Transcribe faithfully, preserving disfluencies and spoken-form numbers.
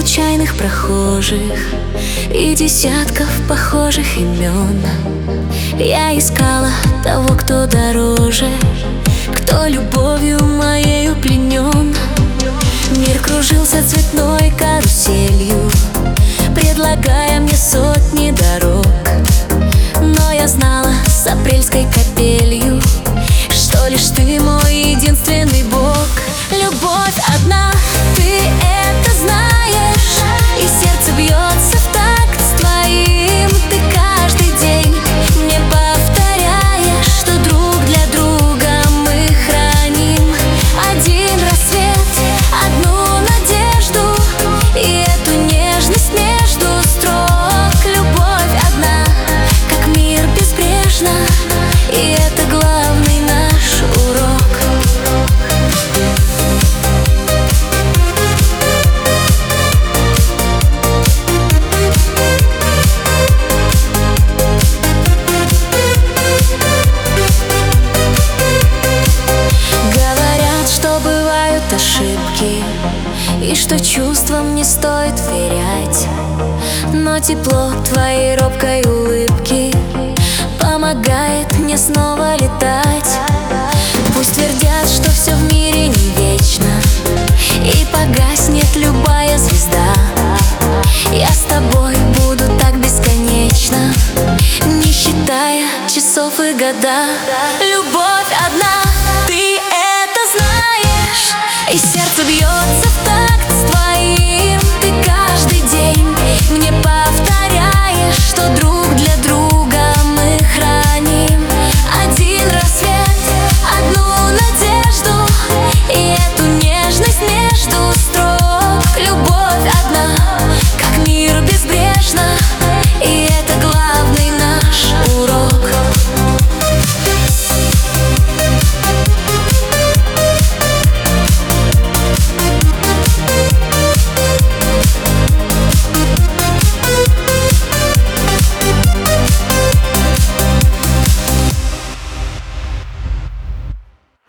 случайных прохожих и десятков похожих имен. Я искала того, кто дороже, кто любовью моею пленен. Мир кружился цветной каруселью, предлагая мне сотни дорог. Но я знала с апрельской капелью, что лишь ты мой единственный Бог. Любовь одна, ты это знаешь, и сердце бьется в такт с твоим. Ты каждый день мне повторяешь, что друг для друга мы храним один рассвет, одну надежду и эту нежность между строк. Любовь одна, как мир безбрежна, и это главный наш урок. Ошибки, и что чувствам не стоит верять, но тепло твоей робкой улыбки помогает мне снова летать. Пусть твердят, что все в мире не вечно, и погаснет любая звезда, я с тобой буду так бесконечно, не считая часов и года.